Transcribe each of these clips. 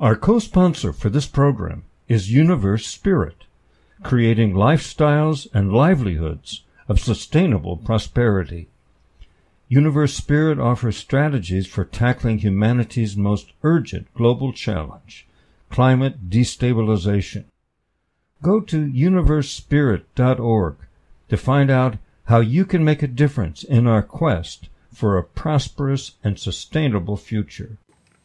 Our co-sponsor for this program is Universe Spirit, creating lifestyles and livelihoods of sustainable prosperity. Universe Spirit offers strategies for tackling humanity's most urgent global challenge, climate destabilization. Go to universespirit.org to find out how you can make a difference in our quest for a prosperous and sustainable future.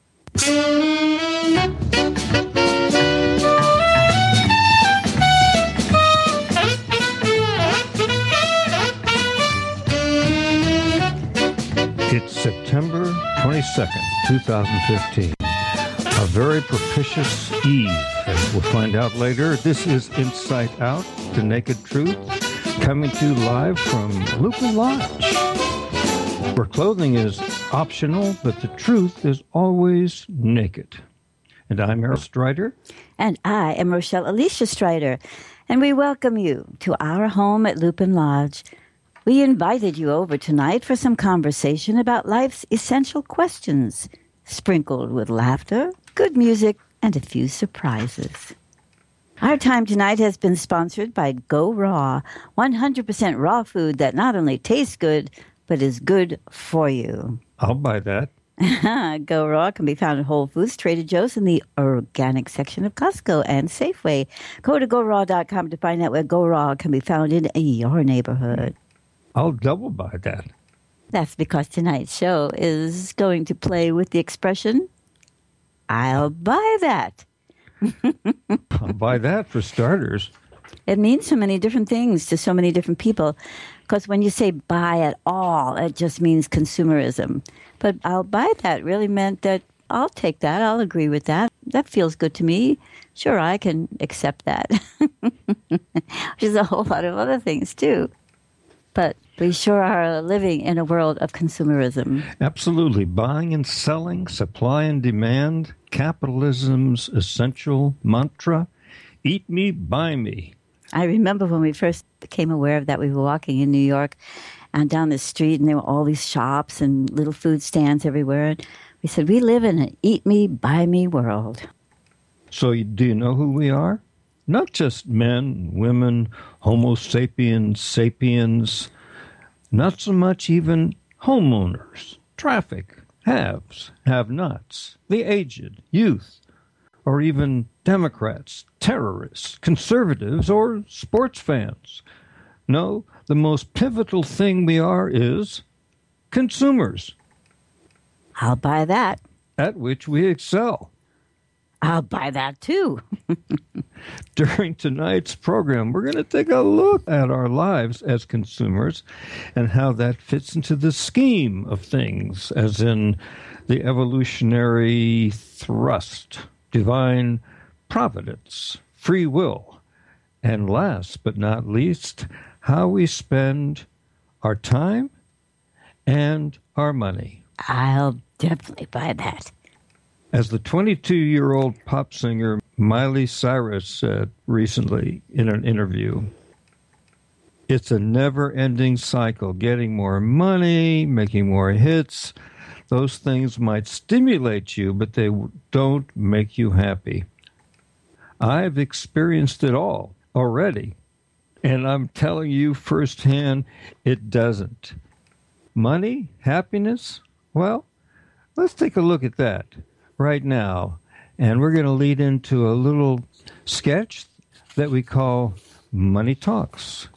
It's September 22nd, 2015. A very propitious eve, as we'll find out later. This is Insight Out, The Naked Truth, coming to you live from Lupin Lodge, where clothing is optional, but the truth is always naked. And I'm Errol Strider. And I am Rochelle Alicia Strider. And we welcome you to our home at Lupin Lodge. We invited you over tonight for some conversation about life's essential questions, sprinkled with laughter, good music, and a few surprises. Our time tonight has been sponsored by Go Raw, 100% raw food that not only tastes good, but is good for you. I'll buy that. Go Raw can be found at Whole Foods, Trader Joe's, in the organic section of Costco and Safeway. Go to GoRaw.com to find out where Go Raw can be found in your neighborhood. I'll double buy that. That's because tonight's show is going to play with the expression, I'll buy that. I'll buy that for starters. It means so many different things to so many different people. Because when you say buy at all, it just means consumerism. But I'll buy that really meant that I'll take that. I'll agree with that. That feels good to me. Sure, I can accept that. Which is a whole lot of other things, too. But we sure are living in a world of consumerism. Absolutely. Buying and selling, supply and demand, capitalism's essential mantra, eat me, buy me. I remember when we first became aware of that, we were walking in New York and down the street, and there were all these shops and little food stands everywhere. And we said, we live in an eat me, buy me world. So do you know who we are? Not just men, women, Homo sapiens, not so much even homeowners, traffic, haves, have-nots, the aged, youth, or even Democrats, terrorists, conservatives, or sports fans. No, the most pivotal thing we are is consumers. I'll buy that. At which we excel. I'll buy that, too. During tonight's program, we're going to take a look at our lives as consumers and how that fits into the scheme of things, as in the evolutionary thrust, divine providence, free will, and last but not least, how we spend our time and our money. I'll definitely buy that. As the 22-year-old pop singer Miley Cyrus said recently in an interview, it's a never-ending cycle, getting more money, making more hits. Those things might stimulate you, but they don't make you happy. I've experienced it all already, and I'm telling you firsthand, it doesn't. Money, happiness, well, let's take a look at that right now. And we're going to lead into a little sketch that we call Money Talks.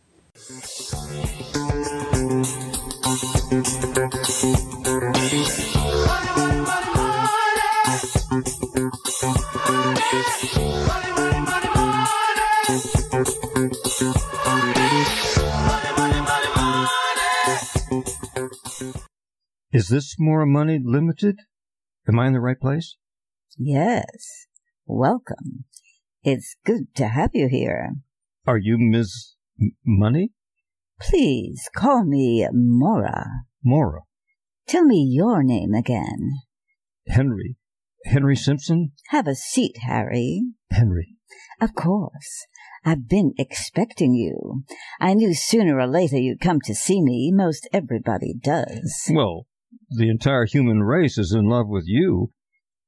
Is this More Money Limited? Am I in the right place? Yes. Welcome. It's good to have you here. Are you Ms. Money? Please call me Mora. Mora. Tell me your name again. Henry. Henry Simpson? Have a seat, Harry. Henry. Of course. I've been expecting you. I knew sooner or later you'd come to see me. Most everybody does. Well, the entire human race is in love with you.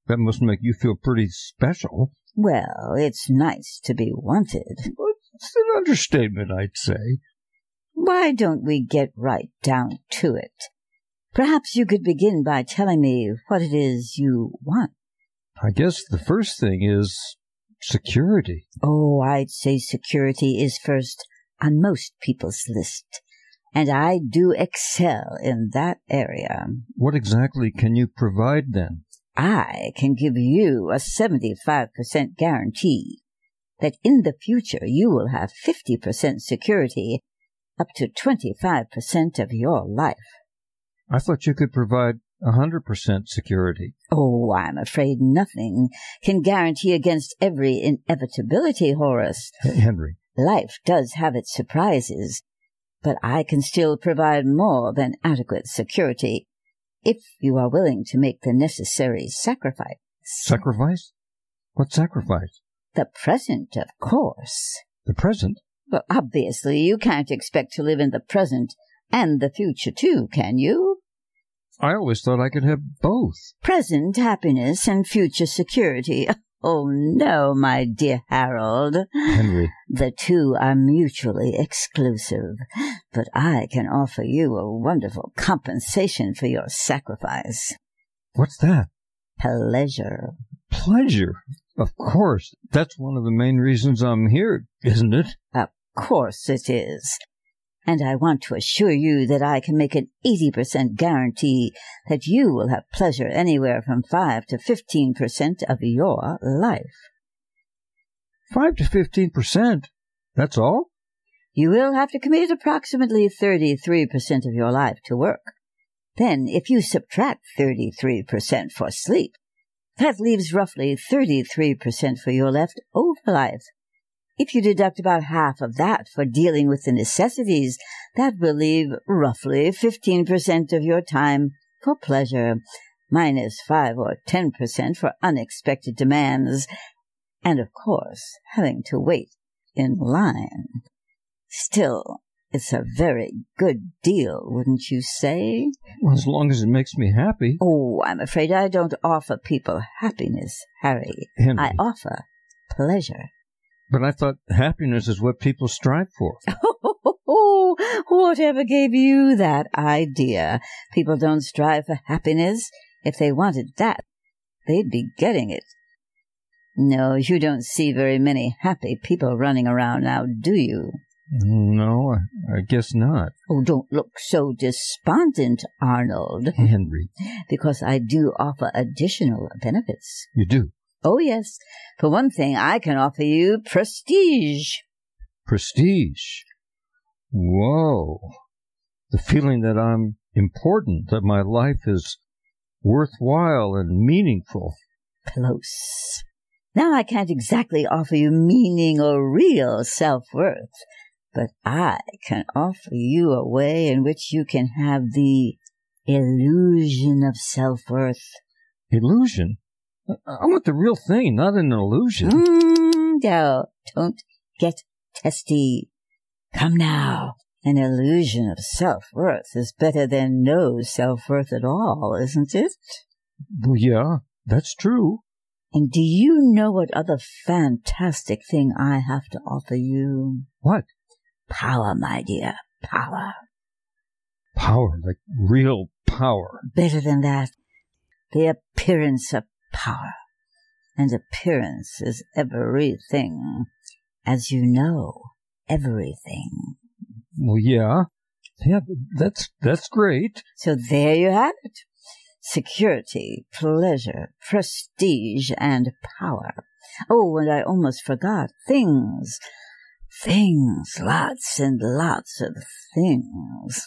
That must make you feel pretty special. Well, it's nice to be wanted. It's an understatement, I'd say. Why don't we get right down to it? Perhaps you could begin by telling me what it is you want. I guess the first thing is security. Oh, I'd say security is first on most people's list. And I do excel in that area. What exactly can you provide then? I can give you a 75% guarantee that in the future you will have 50% security up to 25% of your life. I thought you could provide 100% security. Oh, I'm afraid nothing can guarantee against every inevitability, Horace. Henry. Life does have its surprises, but I can still provide more than adequate security if you are willing to make the necessary sacrifice. Sacrifice? What sacrifice? The present, of course. The present? Well, obviously, you can't expect to live in the present and the future, too, can you? I always thought I could have both. Present happiness and future security. Oh, no, my dear Harold. Henry. The two are mutually exclusive, but I can offer you a wonderful compensation for your sacrifice. What's that? Pleasure. Pleasure? Of course. That's one of the main reasons I'm here, isn't it? Of course it is. And I want to assure you that I can make an 80% guarantee that you will have pleasure anywhere from 5 to 15% of your life. 5 to 15%? That's all? You will have to commit approximately 33% of your life to work. Then, if you subtract 33% for sleep, that leaves roughly 33% for your left-over life. If you deduct about half of that for dealing with the necessities, that will leave roughly 15% of your time for pleasure, minus 5 or 10% for unexpected demands, and, of course, having to wait in line. Still, it's a very good deal, wouldn't you say? Well, as long as it makes me happy. Oh, I'm afraid I don't offer people happiness, Harry. Henry. I offer pleasure. But I thought happiness is what people strive for. Oh, whatever gave you that idea? People don't strive for happiness. If they wanted that, they'd be getting it. No, you don't see very many happy people running around now, do you? No, I guess not. Oh, don't look so despondent, Arnold. Henry. Because I do offer additional benefits. You do? Oh, yes. For one thing, I can offer you prestige. Prestige? Whoa. The feeling that I'm important, that my life is worthwhile and meaningful. Close. Now, I can't exactly offer you meaning or real self-worth, but I can offer you a way in which you can have the illusion of self-worth. Illusion? I want the real thing, not an illusion. No, don't get testy. Come now. An illusion of self-worth is better than no self-worth at all, isn't it? Well, yeah, that's true. And do you know what other fantastic thing I have to offer you? What? Power, my dear. Power. Power, like real power. Better than that. The appearance of power. And appearance is everything. As you know, everything. Well, yeah. Yeah, that's great. So there you have it. Security, pleasure, prestige, and power. Oh, and I almost forgot. Things. Things. Lots and lots of things.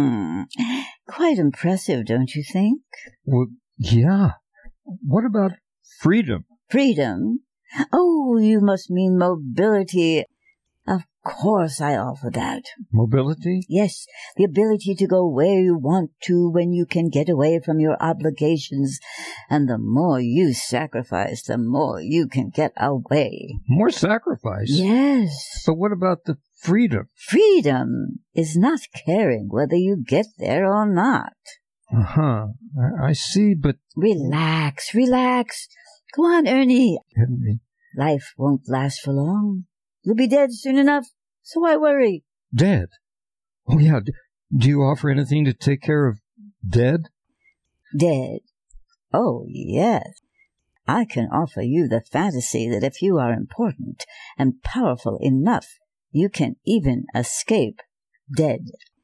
Quite impressive, don't you think? Well, yeah. What about freedom? Freedom? Oh, you must mean mobility. Of course I offer that. Mobility? Yes, the ability to go where you want to when you can get away from your obligations. And the more you sacrifice, the more you can get away. More sacrifice? Yes. But what about the freedom? Freedom is not caring whether you get there or not. Uh-huh. I see, but... Relax. Go on, Ernie. Henry. Life won't last for long. You'll be dead soon enough, so why worry? Dead? Oh, yeah. Do you offer anything to take care of dead? Dead? Oh, yes. I can offer you the fantasy that if you are important and powerful enough, you can even escape dead.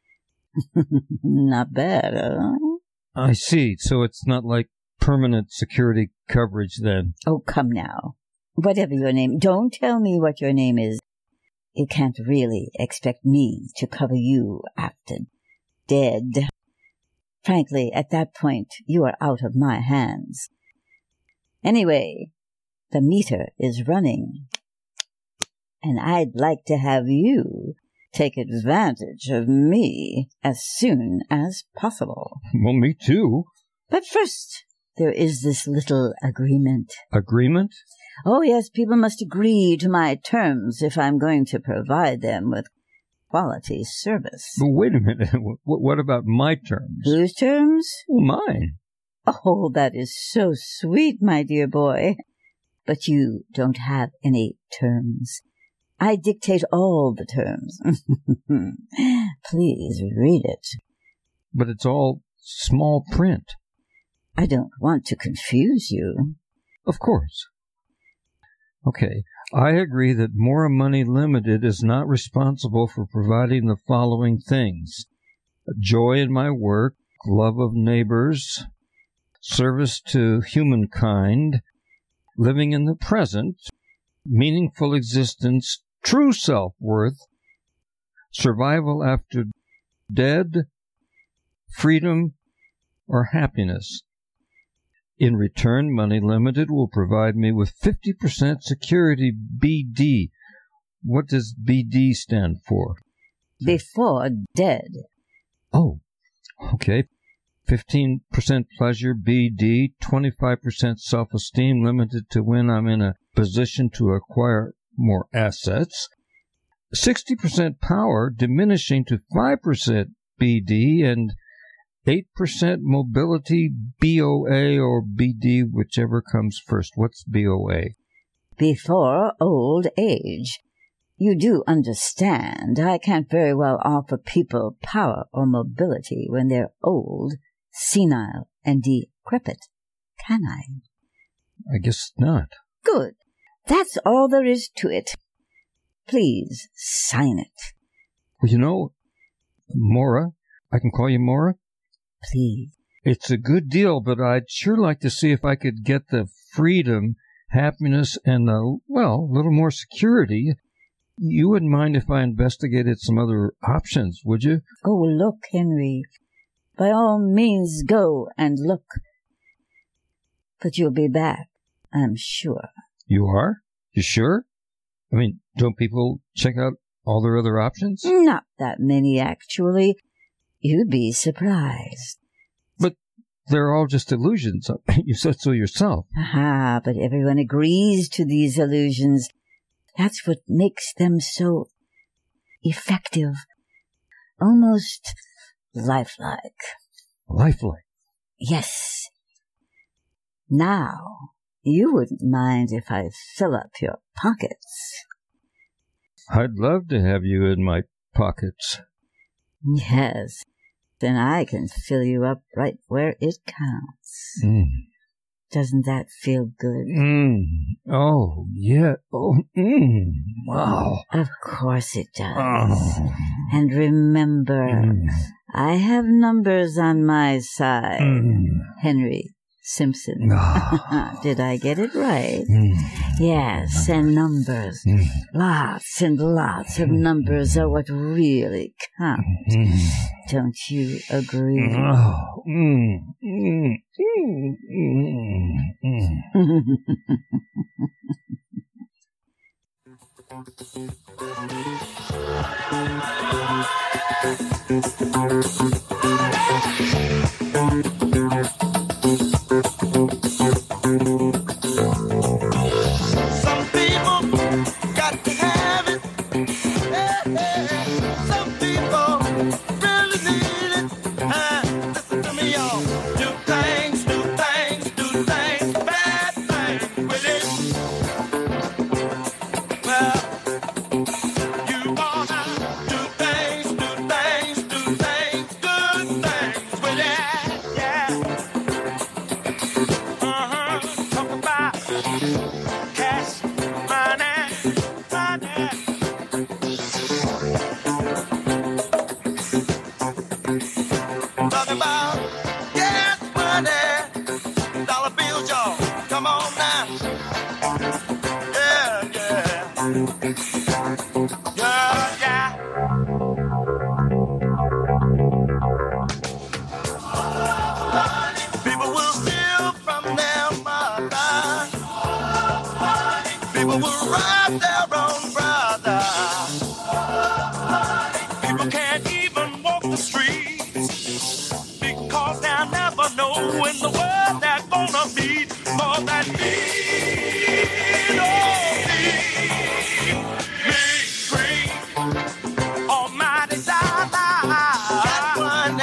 Not bad, huh? I see. So it's not like permanent security coverage then. Oh, come now. Whatever your name, don't tell me what your name is. You can't really expect me to cover you after dead. Frankly, at that point, you are out of my hands. Anyway, the meter is running, and I'd like to have you take advantage of me as soon as possible. Well, me too. But first, there is this little agreement. Agreement? Oh, yes, people must agree to my terms if I'm going to provide them with quality service. But wait a minute. What about my terms? Whose terms? Well, mine. Oh, that is so sweet, my dear boy. But you don't have any terms. I dictate all the terms. Please read it. But it's all small print. I don't want to confuse you. Of course. Okay, I agree that Mora Money Limited is not responsible for providing the following things: joy in my work, love of neighbors, service to humankind, living in the present, meaningful existence, true self-worth, survival after dead, freedom, or happiness. In return, Money Limited will provide me with 50% security BD. What does BD stand for? Before dead. Oh, okay. 15% pleasure BD, 25% self-esteem limited to when I'm in a position to acquire more assets, 60% power diminishing to 5% BD, and 8% mobility, BOA or BD, whichever comes first. What's BOA? Before old age. You do understand I can't very well offer people power or mobility when they're old, senile, and decrepit, can I? I guess not. Good. That's all there is to it. Please sign it. Well, you know, Mora, I can call you Mora? Please. It's a good deal, but I'd sure like to see if I could get the freedom, happiness, and, a little more security. You wouldn't mind if I investigated some other options, would you? Oh, look, Henry. By all means, go and look. But you'll be back, I'm sure. You are? You sure? I mean, don't people check out all their other options? Not that many, actually. You'd be surprised. But they're all just illusions. You said so yourself. Aha, but everyone agrees to these illusions. That's what makes them so effective. Almost lifelike. Lifelike? Yes. Now, you wouldn't mind if I fill up your pockets. I'd love to have you in my pockets. Yes, then I can fill you up right where it counts. Doesn't that feel good? Oh, yeah. Oh, wow. Of course it does. Oh. And remember, I have numbers on my side. Henry Simpson. Did I get it right? Yes, and numbers. Lots and lots of numbers are what really count. Don't you agree? Some people got to have it. Some people really need it. Listen to me, y'all. Cash, money, money. Talking about gas money, dollar bills, y'all. Come on now. Yeah, yeah. Yeah, yeah. People will steal from their mother. People will rob their own brother. People can't even walk the streets because they'll never know in the world they're gonna meet more than need. Oh, me free. Almighty dollar. Got money.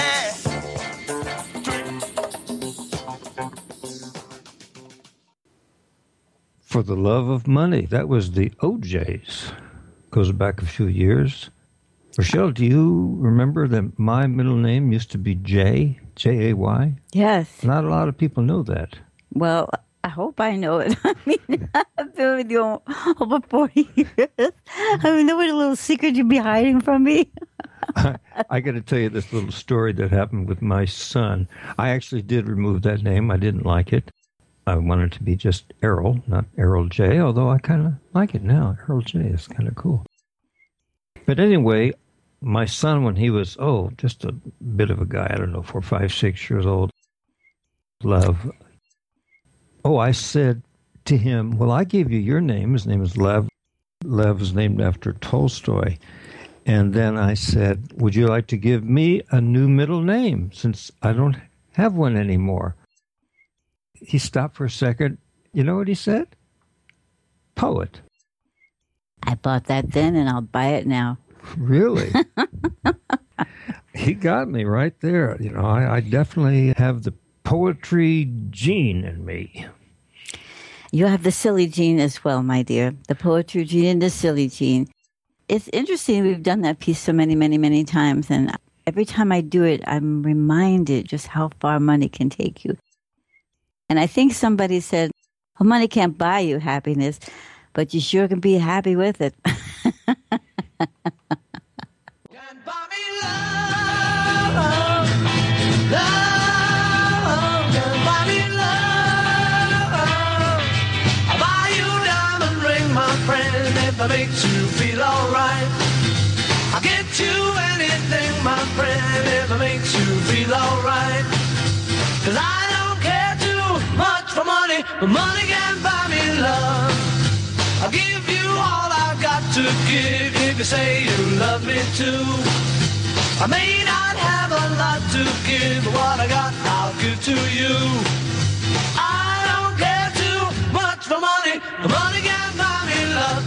For the Love of Money. That was the OJs. Goes back a few years. Rochelle, do you remember that my middle name used to be Jay? J-A-Y? Yes. Not a lot of people know that. Well, I hope I know it. I mean, I've been with you over 40 years. I mean, there was a little secret you'd be hiding from me. I got to tell you this little story that happened with my son. I actually did remove that name. I didn't like it. I wanted to be just Errol, not Errol J, although I kind of like it now. Errol J is kind of cool. But anyway, my son, when he was, just a bit of a guy, I don't know, 4, 5, 6 years old, Lev. I said to him, well, I gave you your name. His name is Lev. Lev is named after Tolstoy. And then I said, would you like to give me a new middle name since I don't have one anymore? He stopped for a second. You know what he said? Poet. I bought that then, and I'll buy it now. Really? He got me right there. You know, I definitely have the poetry gene in me. You have the silly gene as well, my dear. The poetry gene and the silly gene. It's interesting. We've done that piece so many, many, many times. And every time I do it, I'm reminded just how far money can take you. And I think somebody said, well, money can't buy you happiness, but you sure can be happy with it. That makes you feel alright. I'll get you anything, my friend, if it makes you feel alright. 'Cause I don't care too much for money, but money can buy me love. I'll give you all I've got to give if you say you love me too. I may not have a lot to give, but what I got I'll give to you. I don't care too much for money, but money can buy me love.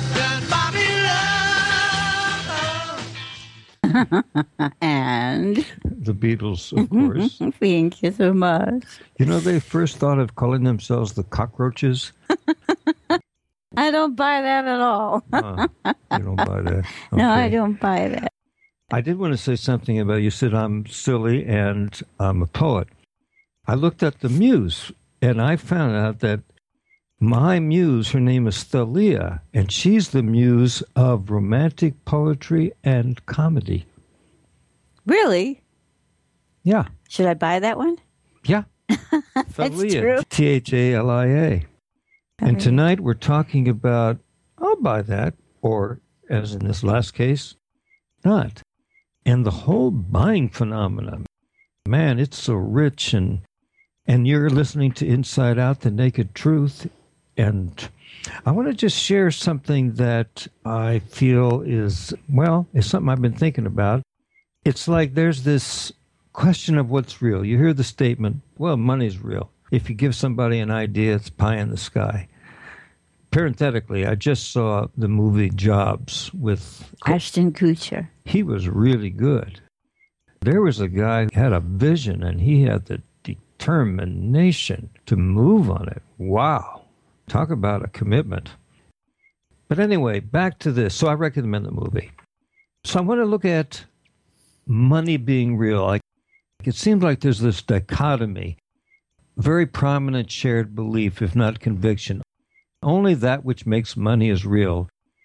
And the Beatles, of course. Thank you so much. You know, they first thought of calling themselves the Cockroaches. I don't buy that at all. You don't buy that? Okay. No, I don't buy that. I did want to say something about, you said I'm silly and I'm a poet. I looked at the muse, and I found out that my muse, her name is Thalia, and she's the muse of romantic poetry and comedy. Really? Yeah. Should I buy that one? Yeah. Thalia. True. Thalia. And tonight we're talking about, I'll buy that, or as in this last case, not. And the whole buying phenomenon, man, it's so rich, and you're listening to Inside Out, The Naked Truth. And I want to just share something that I feel is something I've been thinking about. It's like there's this question of what's real. You hear the statement, well, money's real. If you give somebody an idea, it's pie in the sky. Parenthetically, I just saw the movie Jobs with Ashton Kutcher. He was really good. There was a guy who had a vision, and he had the determination to move on it. Wow. Talk about a commitment. But anyway, back to this. So I recommend the movie. So I want to look at money being real. Like, it seems like there's this dichotomy, very prominent shared belief, if not conviction. only that which makes money is real,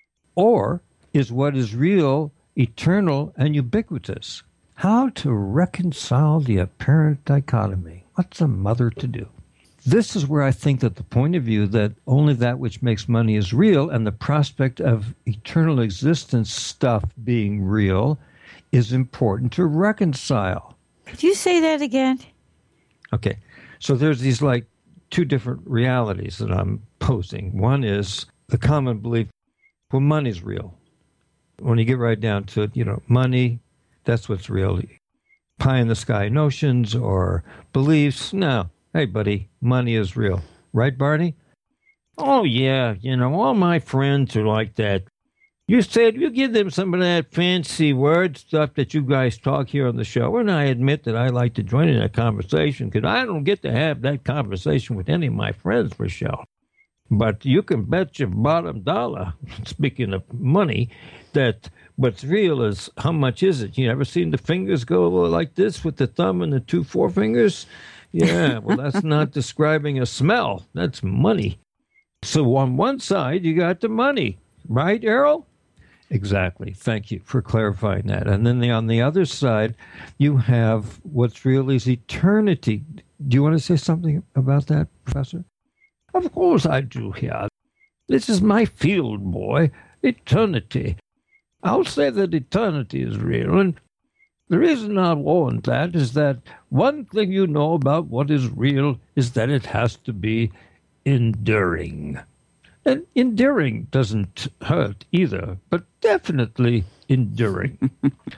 or is what is real eternal and ubiquitous? How to reconcile the apparent dichotomy? What's a mother to do? This is where I think that the point of view that only that which makes money is real and the prospect of eternal existence stuff being real is important to reconcile. Could you say that again? Okay, so there's these like two different realities that I'm posing. One is the common belief, well, money's real. When you get right down to it, money, that's what's real. Pie in the sky notions or beliefs, no. Hey, buddy, money is real. Right, Barney? Oh, yeah. All my friends are like that. You said you give them some of that fancy word stuff that you guys talk here on the show, and I admit that I like to join in that conversation because I don't get to have that conversation with any of my friends, Michelle. But you can bet your bottom dollar, speaking of money, that what's real is how much is it? You ever seen the fingers go like this with the thumb and the two forefingers? Yeah, well, that's not describing a smell. That's money. So on one side, you got the money. Right, Errol? Exactly. Thank you for clarifying that. And then on the other side, you have what's real is eternity. Do you want to say something about that, Professor? Of course I do, here. This is my field, boy. Eternity. I'll say that eternity is real, and the reason I want that is that one thing you know about what is real is that it has to be enduring. And enduring doesn't hurt either, but definitely enduring.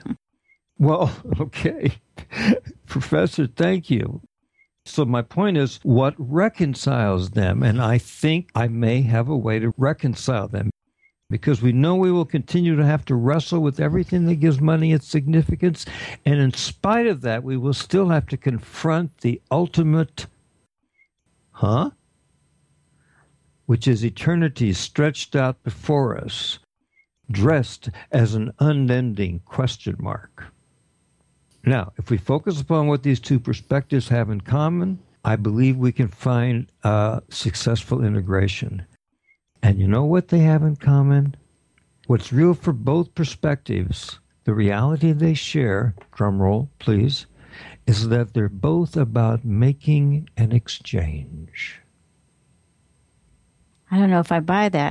Well, okay. Professor, thank you. So my point is, what reconciles them? And I think I may have a way to reconcile them. Because we know we will continue to have to wrestle with everything that gives money its significance. And in spite of that, we will still have to confront the ultimate, which is eternity stretched out before us, dressed as an unending question mark. Now, if we focus upon what these two perspectives have in common, I believe we can find successful integration. And you know what they have in common? What's real for both perspectives, the reality they share, drum roll, please, is that they're both about making an exchange. I don't know if I buy that.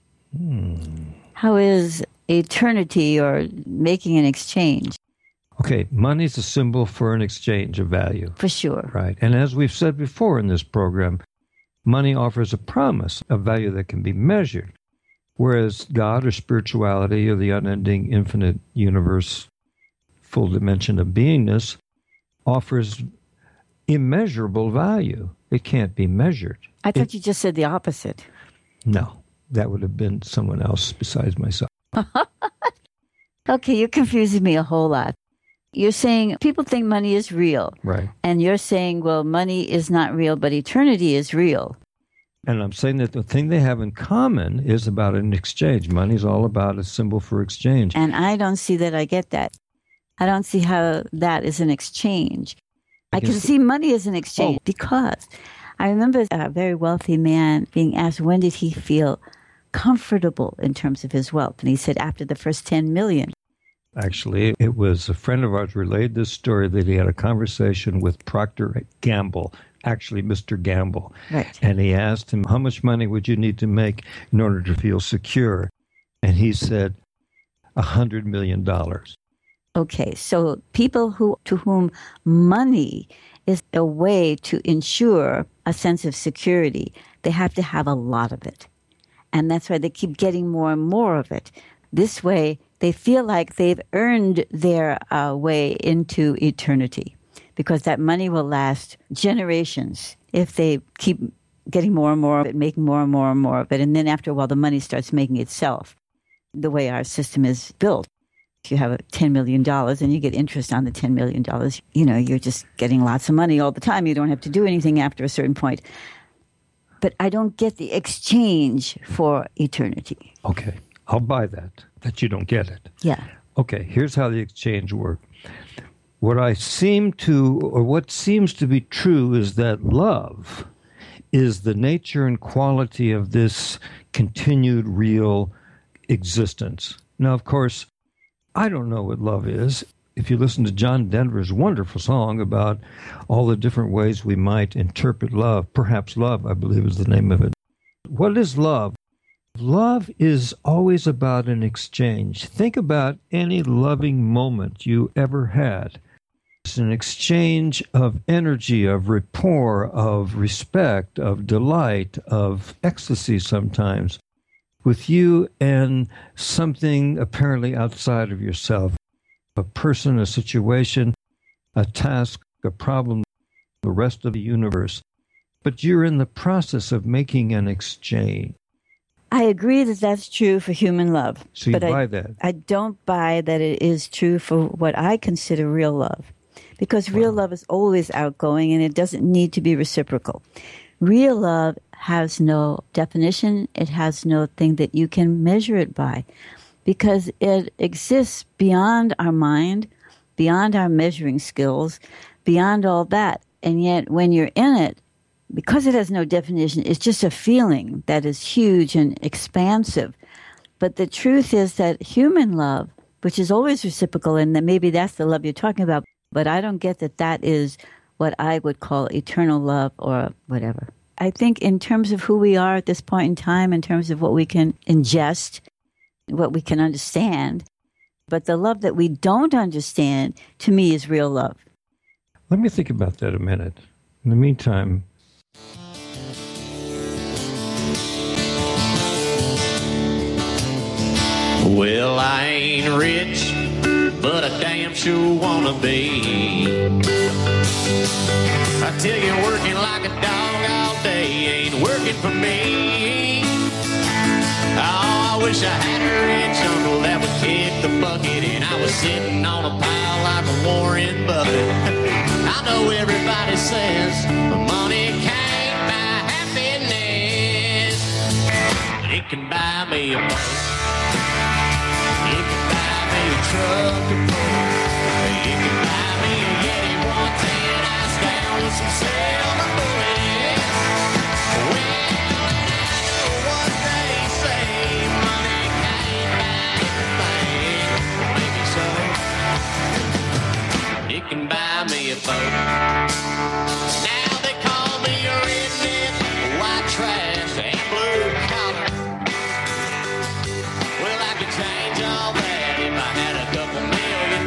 How is eternity or making an exchange? Okay, money's a symbol for an exchange of value. For sure. Right. And as we've said before in this program, money offers a promise of value that can be measured, whereas God or spirituality or the unending infinite universe, full dimension of beingness, offers immeasurable value. It can't be measured. I thought you just said the opposite. No, that would have been someone else besides myself. Okay, you're confusing me a whole lot. You're saying people think money is real. Right. And you're saying, well, money is not real, but eternity is real. And I'm saying that the thing they have in common is about an exchange. Money's all about a symbol for exchange. And I don't see that I get that. I don't see how that is an exchange. I can see money as an exchange because I remember a very wealthy man being asked, when did he feel comfortable in terms of his wealth? And he said, after the first 10 million. Actually, it was a friend of ours relayed this story that he had a conversation with Procter Gamble, actually Mr. Gamble. Right. And he asked him, how much money would you need to make in order to feel secure? And he said, $100 million. Okay, so people to whom money is a way to ensure a sense of security, they have to have a lot of it. And that's why they keep getting more and more of it. This way, they feel like they've earned their way into eternity because that money will last generations if they keep getting more and more of it, making more and more and more of it. And then after a while, the money starts making itself the way our system is built. If you have $10 million and you get interest on the $10 million, you're just getting lots of money all the time. You don't have to do anything after a certain point. But I don't get the exchange for eternity. Okay, I'll buy that you don't get it. Yeah. Okay, here's how the exchange works. What seems to be true is that love is the nature and quality of this continued real existence. Now, of course, I don't know what love is. If you listen to John Denver's wonderful song about all the different ways we might interpret love, perhaps love, I believe is the name of it. What is love? Love is always about an exchange. Think about any loving moment you ever had. It's an exchange of energy, of rapport, of respect, of delight, of ecstasy sometimes, with you and something apparently outside of yourself. A person, a situation, a task, a problem, the rest of the universe. But you're in the process of making an exchange. I agree that that's true for human love. So you buy that? I don't buy that it is true for what I consider real love. Because real love is always outgoing and it doesn't need to be reciprocal. Real love has no definition. It has no thing that you can measure it by. Because it exists beyond our mind, beyond our measuring skills, beyond all that. And yet when you're in it, because it has no definition, it's just a feeling that is huge and expansive. But the truth is that human love, which is always reciprocal, and that maybe that's the love you're talking about, but I don't get that that is what I would call eternal love or whatever. I think in terms of who we are at this point in time, in terms of what we can ingest, what we can understand, but the love that we don't understand, to me, is real love. Let me think about that a minute. In the meantime, well, I ain't rich, but I damn sure wanna be. I tell you, working like a dog all day ain't working for me. Oh, I wish I had a rich uncle that would kick the bucket and I was sitting on a pile like a Warren Buffett. I know everybody says money can't buy happiness, but it can buy me a boat. It can buy me a truck to pull. It can buy me a Yeti 110 ice down with some silver bullets. Well, and I know what they say, money can't buy everything. Maybe so. It can buy me a boat. Now they call me a redneck, white trash, and blue collar. Well, I could change all that if I had a couple $1 million.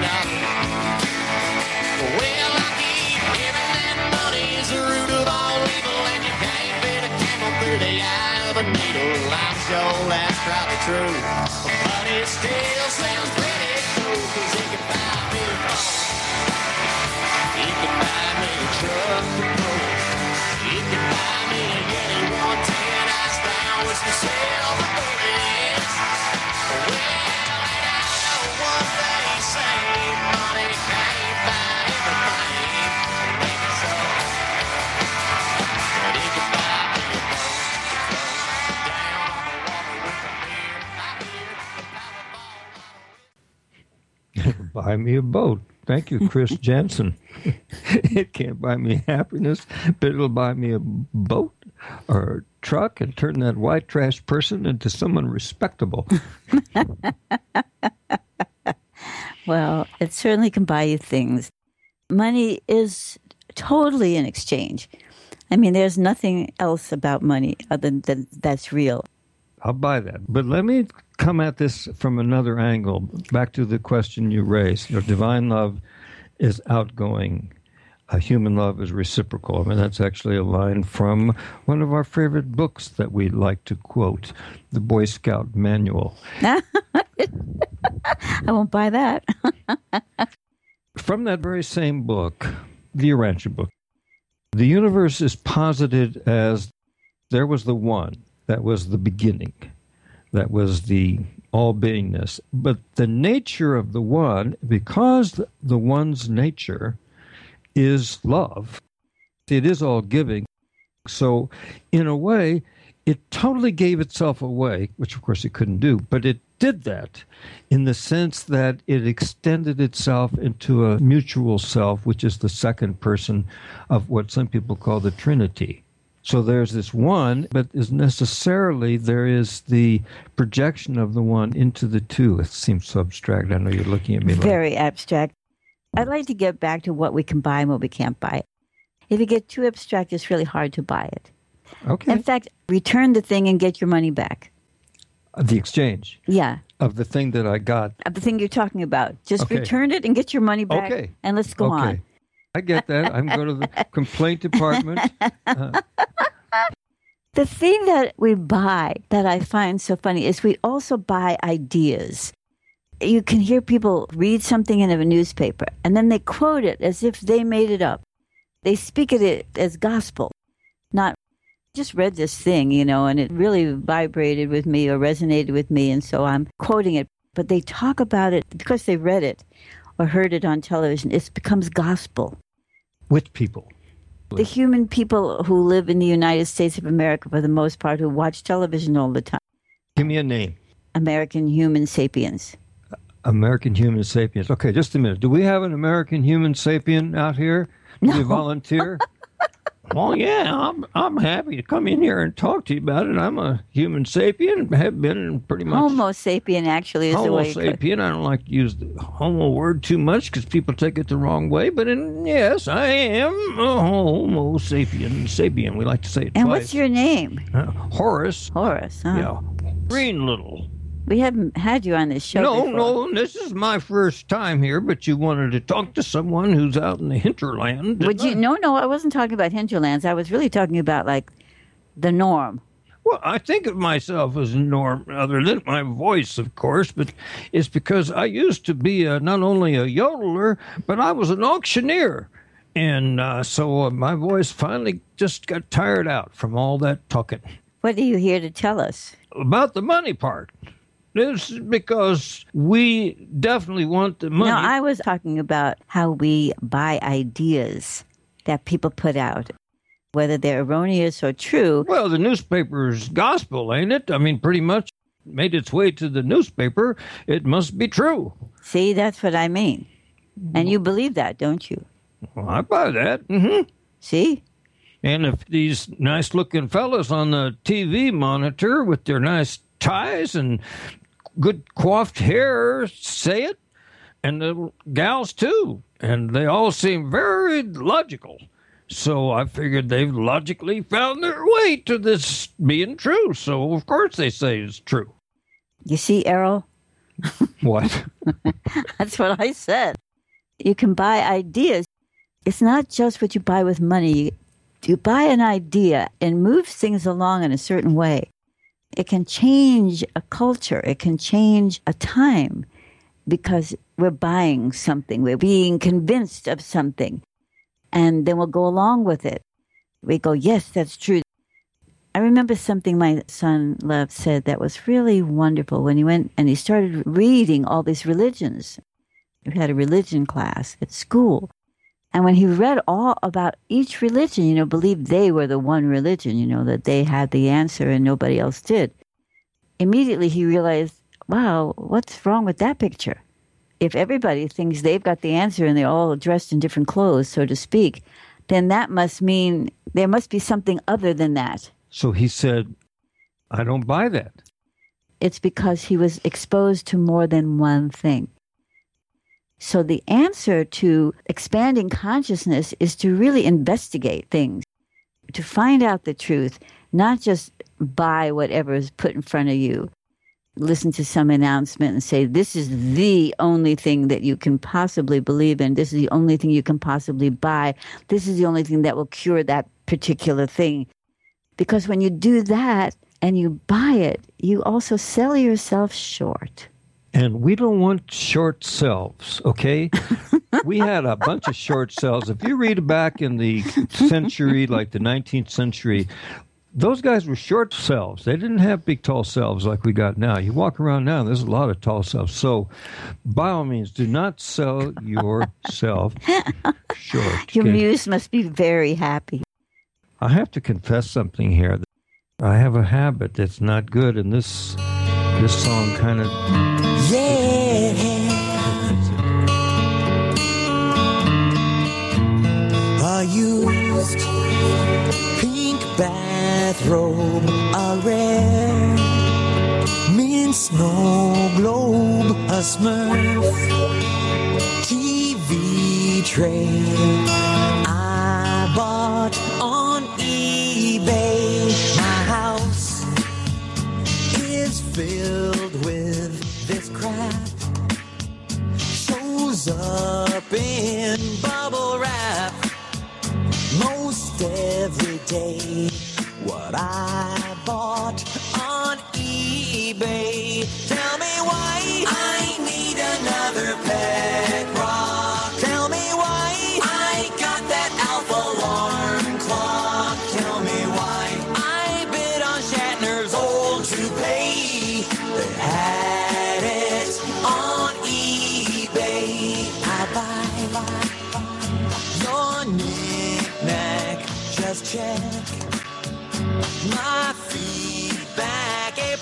Well, I keep hearing that money is the root of all evil, and you can't fit a camel through the eye of a needle. I'm sure that's probably true, but it still sounds pretty cool, 'cause it can buy me a boat. It can buy me a truck to pull. It can buy me a Yeti 110 ice down with some silver bullets. Well, and I know what they say, money can't buy everything. Maybe so, but it can buy me a boat. Down on the water with a beer. I hear the Powerball. buy me a boat. Thank you, Chris Jansen. It can't buy me happiness, but it'll buy me a boat or a truck and turn that white trash person into someone respectable. Well, it certainly can buy you things. Money is totally an exchange. I mean, there's nothing else about money other than that's real. I'll buy that. But let me come at this from another angle, back to the question you raised. You know, divine love is outgoing. Human love is reciprocal. I mean, that's actually a line from one of our favorite books that we like to quote, the Boy Scout Manual. I won't buy that. From that very same book, the Urantia book, the universe is posited as there was the one, that was the beginning, that was the all-beingness. But the nature of the one, because the one's nature is love, it is all-giving. So in a way, it totally gave itself away, which of course it couldn't do, but it did that in the sense that it extended itself into a mutual self, which is the second person of what some people call the Trinity. So there's this one, but is necessarily there is the projection of the one into the two. It seems so abstract. I know you're looking at me like... Very abstract. I'd like to get back to what we can buy and what we can't buy. If you get too abstract, it's really hard to buy it. Okay. In fact, return the thing and get your money back. The exchange Yeah. of the thing that I got. Of the thing you're talking about. Just Okay. return it and get your money back. Okay. And let's go on. I get that. I'm going to the complaint department. The thing that we buy that I find so funny is we also buy ideas. You can hear people read something in a newspaper, and then they quote it as if they made it up. They speak it as gospel, not just read this thing, and it really vibrated with me or resonated with me, and so I'm quoting it. But they talk about it because they read it or heard it on television. It becomes gospel. Which people? The human people who live in the United States of America, for the most part, who watch television all the time. Give me a name. American Human Sapiens. American Human Sapiens. Okay, just a minute. Do we have an American Human Sapien out here? Do we volunteer? Well, yeah, I'm happy to come in here and talk to you about it. I'm a human sapien, have been pretty much. Homo sapien actually is the Homo way you sapien. I don't like to use the homo word too much because people take it the wrong way. But yes, I am a Homo sapien. We like to say it And twice. what's your name? Horace. Horace, huh? Yeah. Green Little. We haven't had you on this show before. No, this is my first time here, but you wanted to talk to someone who's out in the hinterland. Would you? No, I wasn't talking about hinterlands. I was really talking about, like, the norm. Well, I think of myself as a norm, other than my voice, of course, but it's because I used to be not only a yodeler, but I was an auctioneer. And so my voice finally just got tired out from all that talking. What are you here to tell us? About the money part. This is because we definitely want the money. No, I was talking about how we buy ideas that people put out, whether they're erroneous or true. Well, the newspaper's gospel, ain't it? I mean, pretty much made its way to the newspaper. It must be true. See, that's what I mean. And you believe that, don't you? Well, I buy that. Mm-hmm. See? And if these nice-looking fellas on the TV monitor with their nice ties and good coiffed hair say it, and the gals too, and they all seem very logical. So I figured they've logically found their way to this being true. So of course they say it's true. You see, Errol? What? That's what I said. You can buy ideas. It's not just what you buy with money. You buy an idea and move things along in a certain way. It can change a culture. It can change a time because we're buying something. We're being convinced of something. And then we'll go along with it. We go, yes, that's true. I remember something my son Lev said that was really wonderful when he went and he started reading all these religions. We had a religion class at school. And when he read all about each religion, believed they were the one religion, that they had the answer and nobody else did. Immediately he realized, wow, what's wrong with that picture? If everybody thinks they've got the answer and they're all dressed in different clothes, so to speak, then that must mean there must be something other than that. So he said, I don't buy that. It's because he was exposed to more than one thing. So the answer to expanding consciousness is to really investigate things, to find out the truth, not just buy whatever is put in front of you. Listen to some announcement and say, this is the only thing that you can possibly believe in. This is the only thing you can possibly buy. This is the only thing that will cure that particular thing. Because when you do that and you buy it, you also sell yourself short. And we don't want short selves, okay? We had a bunch of short selves. If you read back in the century, like the 19th century, those guys were short selves. They didn't have big, tall selves like we got now. You walk around now, there's a lot of tall selves. So, by all means, do not sell yourself short. Your okay? muse must be very happy. I have to confess something here. I have a habit that's not good, and this song kind of... Yeah. I used pink bathrobe, a rare mint snow globe, a Smurf TV tray I bought on eBay. My house is filled with this crap, shows up in bubble wrap most every day. What I bought on eBay. Tell me why I need another pet rock. Tell me why I got that Alpha alarm clock. Tell me why I bid on Shatner's old toupee. They had it on eBay. I buy your knick-knack, just check my feedback, A++.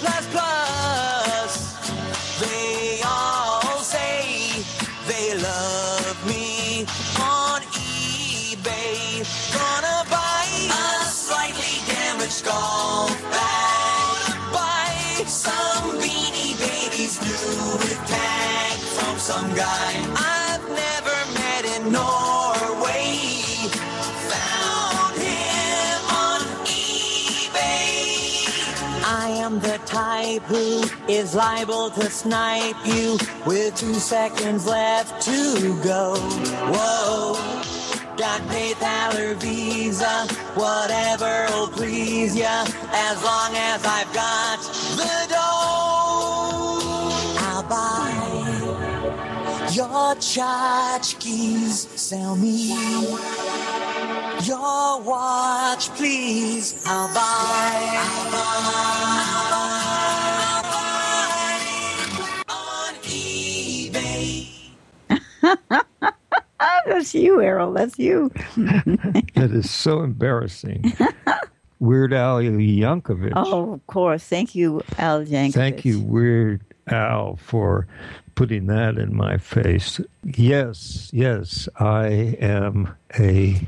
They all say they love me on eBay. Gonna buy a slightly damaged golf bag. Gonna buy some Beanie Babies new with tag from some guy I've never met in Norway. Found him on eBay. I am the type who is liable to snipe you with 2 seconds left to go. Whoa, got PayPal or Visa, whatever'll please ya, as long as I've got the dough. I'll buy your tchotchkes, sell me your watch, please. I'll buy on eBay. That's you, Errol. That's you. That is so embarrassing. Weird Al Yankovic. Oh, of course. Thank you, Al Yankovic. Thank you, Weird Al, for putting that in my face. Yes, I am a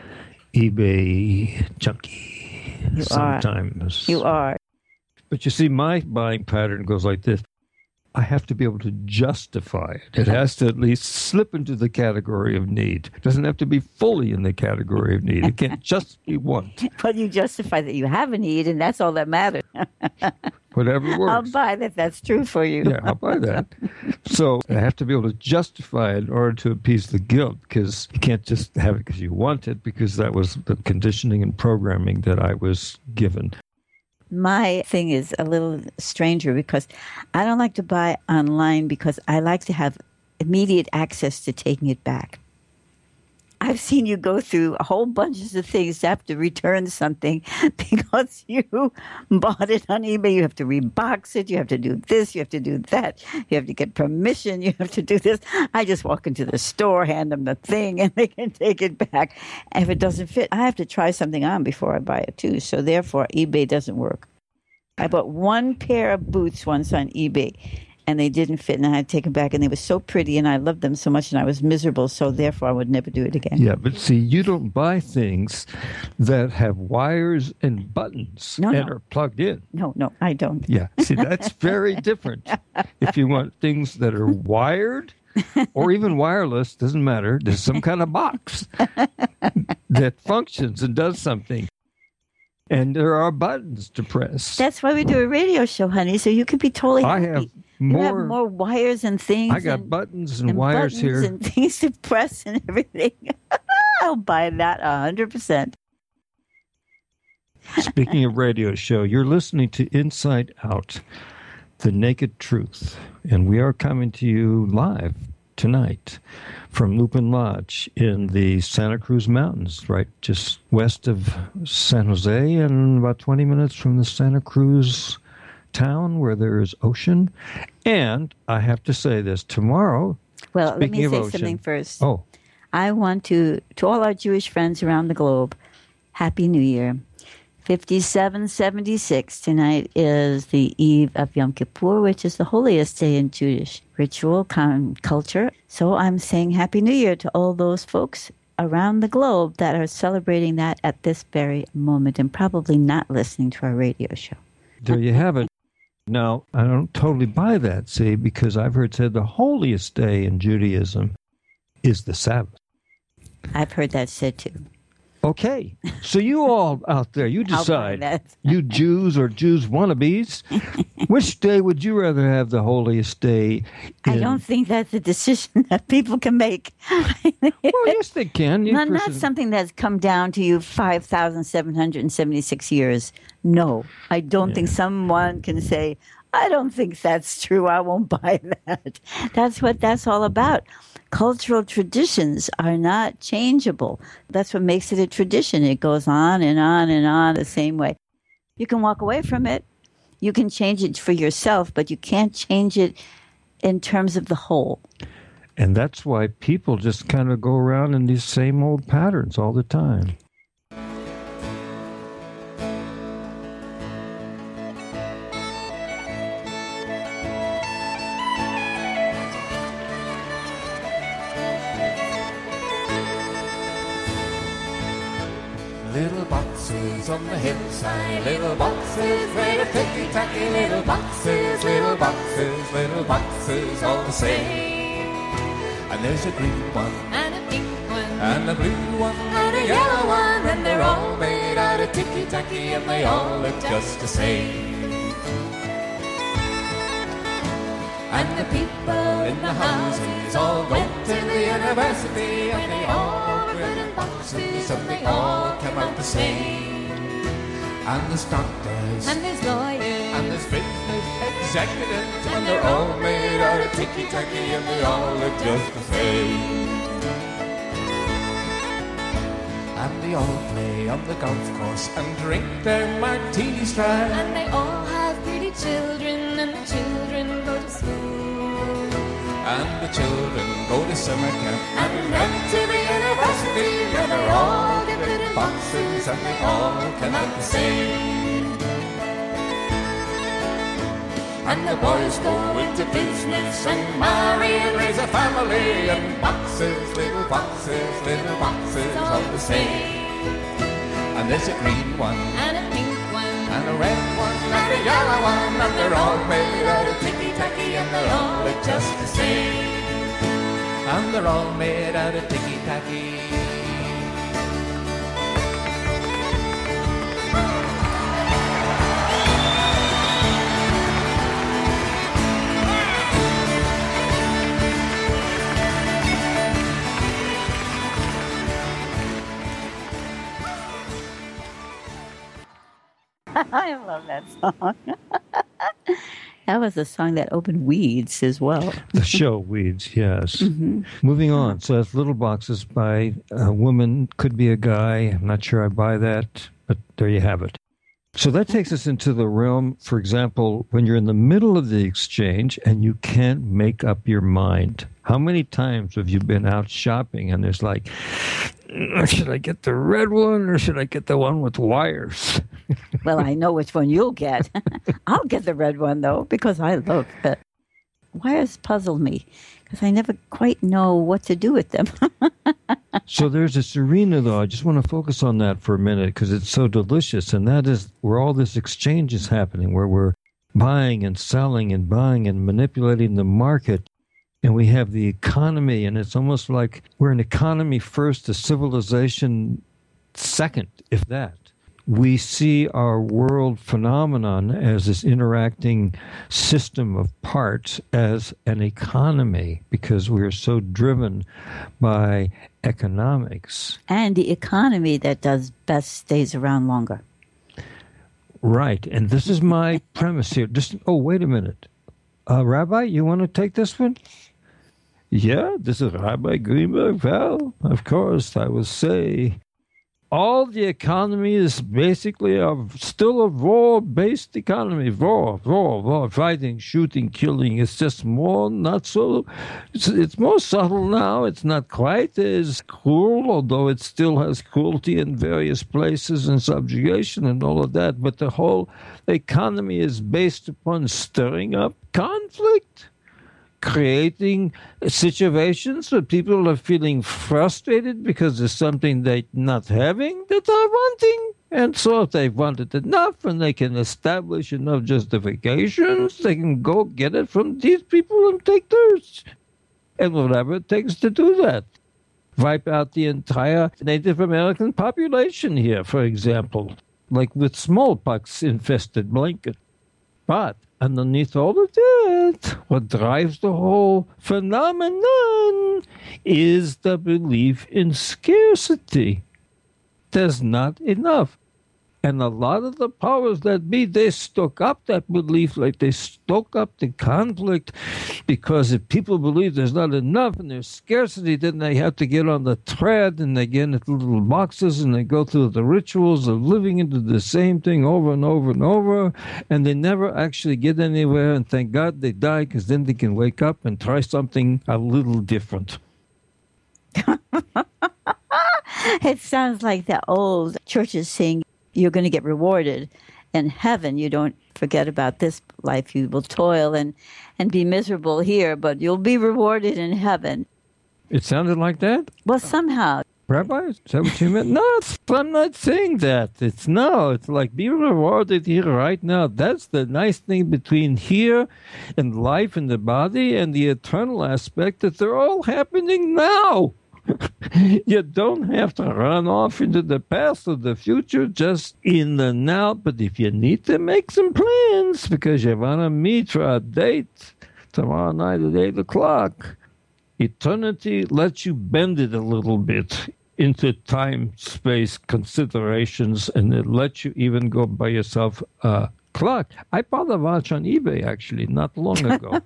eBay junkie. You sometimes. You are. But you see, my buying pattern goes like this. I have to be able to justify it. It has to at least slip into the category of need. It doesn't have to be fully in the category of need. It can't just be want. Well, you justify that you have a need, and that's all that matters. Whatever works. I'll buy that. That's true for you. Yeah, I'll buy that. So I have to be able to justify it in order to appease the guilt, because you can't just have it because you want it, because that was the conditioning and programming that I was given. My thing is a little stranger because I don't like to buy online because I like to have immediate access to taking it back. I've seen you go through a whole bunch of things to have to return something because you bought it on eBay. You have to rebox it. You have to do this. You have to do that. You have to get permission. You have to do this. I just walk into the store, hand them the thing, and they can take it back. And if it doesn't fit, I have to try something on before I buy it too. So therefore, eBay doesn't work. I bought one pair of boots once on eBay, and they didn't fit, and I had to take them back, and they were so pretty, and I loved them so much, and I was miserable, so therefore I would never do it again. Yeah, but see, you don't buy things that have wires and buttons are plugged in. No, I don't. Yeah, see, that's very different. If you want things that are wired or even wireless, doesn't matter, there's some kind of box that functions and does something. And there are buttons to press. That's why we do a radio show, honey, so you can be totally happy. I have you have more wires and things. I got buttons and wires buttons here. And things to press and everything. I'll buy that 100%. Speaking of radio show, you're listening to Inside Out, The Naked Truth. And we are coming to you live tonight from Lupin Lodge in the Santa Cruz Mountains, right just west of San Jose and about 20 minutes from the Santa Cruz town where there is ocean. And I have to say this, tomorrow, well, let me say ocean, something first. Oh. I want to all our Jewish friends around the globe, Happy New Year. 5776 tonight is the eve of Yom Kippur, which is the holiest day in Jewish ritual culture. So I'm saying Happy New Year to all those folks around the globe that are celebrating that at this very moment and probably not listening to our radio show. There you have it. Now, I don't totally buy that, see, because I've heard said the holiest day in Judaism is the Sabbath. I've heard that said too. Okay, so you all out there, you I'll buy decide, that. you Jews or Jews wannabes, which day would you rather have the holiest day? I don't think that's a decision that people can make. Well, yes, they can. Not something that's come down to you 5,776 years. No, I don't think someone can say, I don't think that's true. I won't buy that. That's what that's all about. Cultural traditions are not changeable. That's what makes it a tradition. It goes on and on and on the same way. You can walk away from it. You can change it for yourself, but you can't change it in terms of the whole. And that's why people just kind of go around in these same old patterns all the time. Little boxes on the hillside, little boxes made of ticky-tacky, little boxes, all the same. And there's a green one, and a pink one, and a blue one, and a yellow one, and they're all made out of ticky-tacky, and they all look just the same. And the people in the houses all went to the university, and they all were good in boxes, and they all came out the same. And there's doctors, and there's lawyers, and there's business executives, and they're all made out of ticky-tacky, and they all look just the same. And they all play on the golf course and drink their martinis dry. and they all have pretty children, and the children go to school. And the children go to summer camp And then to the university, and they're all given in boxes, and they all come out the same. And the boys go into business and marry and raise a family, and boxes, little boxes, all the same. And there's a green one, and a pink one, and a red one, and a yellow one, and they're all made out of ticky-tacky, and they all look just the same. And they're all made out of ticky-tacky. I love that song. That was a song that opened Weeds as well. The show Weeds, yes. Moving on. So that's Little Boxes by a woman, could be a guy. I'm not sure I buy that, but there you have it. So that takes us into the realm, for example, when you're in the middle of the exchange and you can't make up your mind. How many times have you been out shopping and there's like, should I get the red one or should I get the one with wires? Well, I know which one you'll get. I'll get the red one, though, because I love it. Wires puzzle me because I never quite know what to do with them. So there's this arena, though. I just want to focus on that for a minute because it's so delicious. And that is where all this exchange is happening, where we're buying and selling and buying and manipulating the market. And we have the economy, and it's almost like we're an economy first, a civilization second, if that. We see our world phenomenon as this interacting system of parts as an economy because we are so driven by economics. And the economy that does best stays around longer. Right. And this is my premise here. Wait a minute. Rabbi, you want to take this one? Yeah, this is Rabbi Greenberg. Well, of course, I will say all the economy is basically still a war-based economy. War, fighting, shooting, killing. It's just more, not so, it's more subtle now. It's not quite as cruel, although it still has cruelty in various places and subjugation and all of that. But the whole economy is based upon stirring up conflict. creating situations where people are feeling frustrated because there's something they're not having that they're wanting. And so if they've wanted enough and they can establish enough justifications, they can go get it from these people and take theirs. And whatever it takes to do that. Wipe out the entire Native American population here, for example, like with smallpox-infested blanket. But underneath all of that, what drives the whole phenomenon is the belief in scarcity. There's not enough. And a lot of the powers that be, they stoke up that belief, like they stoke up the conflict, because if people believe there's not enough and there's scarcity, then they have to get on the thread and they get into little boxes and they go through the rituals of living into the same thing over and over and over, and they never actually get anywhere, and thank God they die, because then they can wake up and try something a little different. It sounds like the old churches saying, you're going to get rewarded in heaven. You don't forget about this life. You will toil and be miserable here, but you'll be rewarded in heaven. It sounded like that? Well, somehow. Rabbi, is that what you meant? No, I'm not saying that. It's like be rewarded here right now. That's the nice thing between here and life and the body and the eternal aspect, that they're all happening now. You don't have to run off into the past or the future, just in the now. But if you need to make some plans because you want to meet for a date tomorrow night at 8 o'clock, eternity lets you bend it a little bit into time-space considerations, and it lets you even go buy yourself a clock. I bought a watch on eBay, actually, not long ago.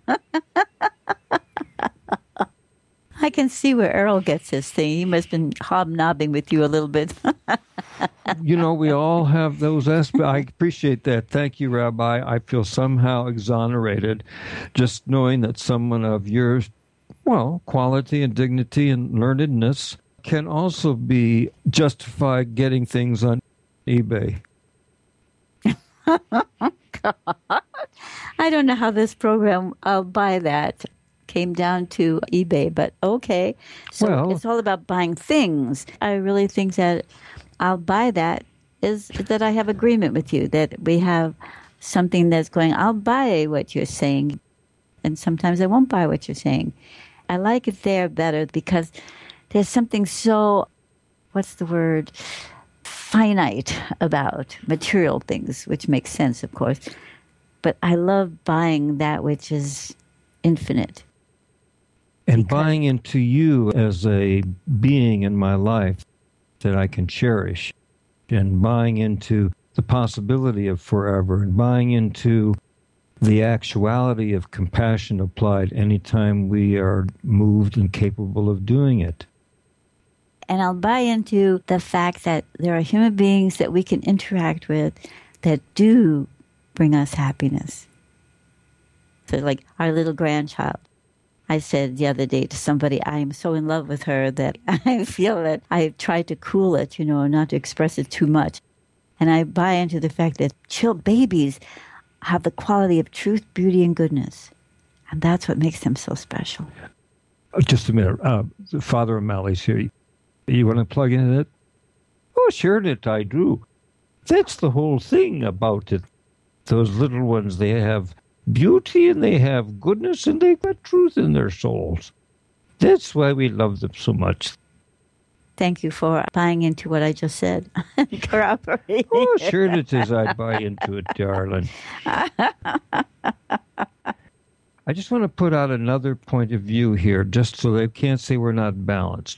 I can see where Earl gets his thing. He must have been hobnobbing with you a little bit. We all have those aspects. I appreciate that. Thank you, Rabbi. I feel somehow exonerated just knowing that someone of your, quality and dignity and learnedness can also be justified getting things on eBay. God. I don't know how this program, I'll buy that, came down to eBay, but okay. So it's all about buying things. I really think that I'll buy that is that I have agreement with you, that we have something that's going, I'll buy what you're saying, and sometimes I won't buy what you're saying. I like it there better because there's something so, finite about material things, which makes sense, of course. But I love buying that which is infinite. And buying into you as a being in my life that I can cherish, and buying into the possibility of forever, and buying into the actuality of compassion applied anytime we are moved and capable of doing it. And I'll buy into the fact that there are human beings that we can interact with that do bring us happiness. So like our little grandchild. I said the other day to somebody, I am so in love with her that I feel that I try to cool it, not to express it too much. And I buy into the fact that babies have the quality of truth, beauty, and goodness. And that's what makes them so special. Just a minute. Father O'Malley's here. You want to plug in it? Oh, sure that I do. That's the whole thing about it. Those little ones, they have beauty and they have goodness and they've got truth in their souls. That's why we love them so much. Thank you for buying into what I just said. Corroborating. Oh, sure it is. I buy into it, darling. I just want to put out another point of view here, just so they can't say we're not balanced.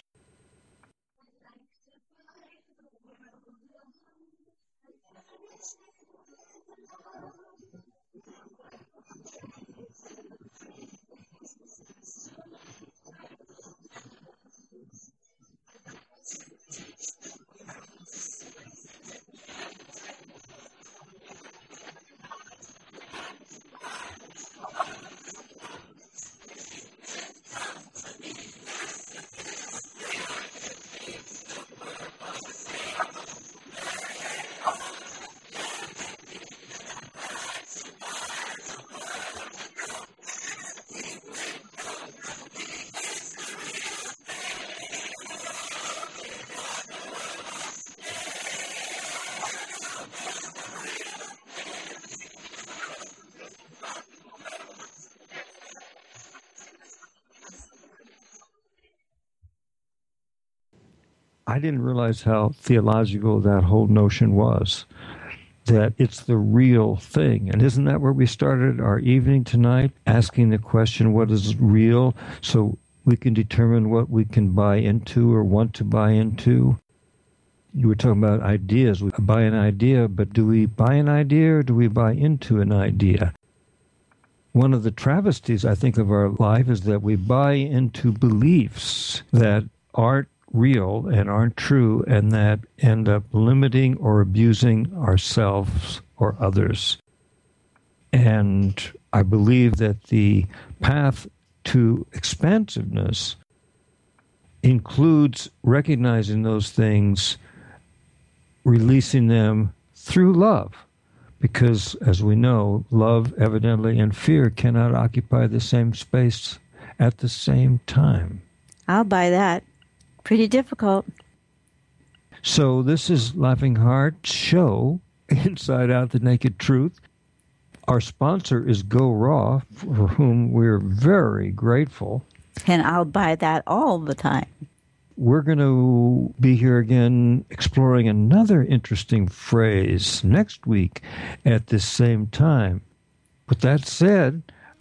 I didn't realize how theological that whole notion was, that it's the real thing. And isn't that where we started our evening tonight, asking the question, what is real, so we can determine what we can buy into or want to buy into? You were talking about ideas. We buy an idea, but do we buy an idea or do we buy into an idea? One of the travesties, I think, of our life is that we buy into beliefs that aren't real and aren't true, and that end up limiting or abusing ourselves or others. And I believe that the path to expansiveness includes recognizing those things, releasing them through love. Because, as we know, love, evidently, and fear cannot occupy the same space at the same time. I'll buy that. Pretty difficult. So this is Laughing Heart's show, Inside Out, the Naked Truth. Our sponsor is Go Raw, for whom we're very grateful. And I'll buy that all the time. We're going to be here again exploring another interesting phrase next week at this same time. With that said,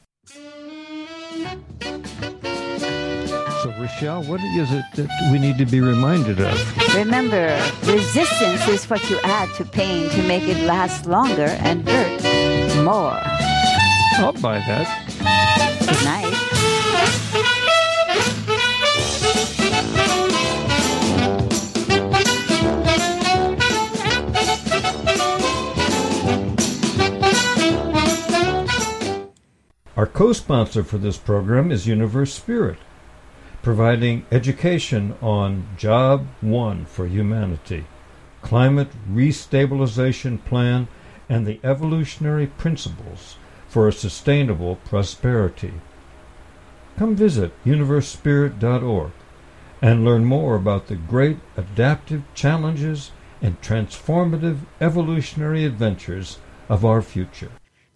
so Rochelle, what is it that we need to be reminded of? Remember, resistance is what you add to pain to make it last longer and hurt more. I'll buy that. Good night. Our co-sponsor for this program is Universe Spirit, providing education on Job 1 for Humanity, Climate Restabilization Plan, and the evolutionary principles for a sustainable prosperity. Come visit universespirit.org and learn more about the great adaptive challenges and transformative evolutionary adventures of our future.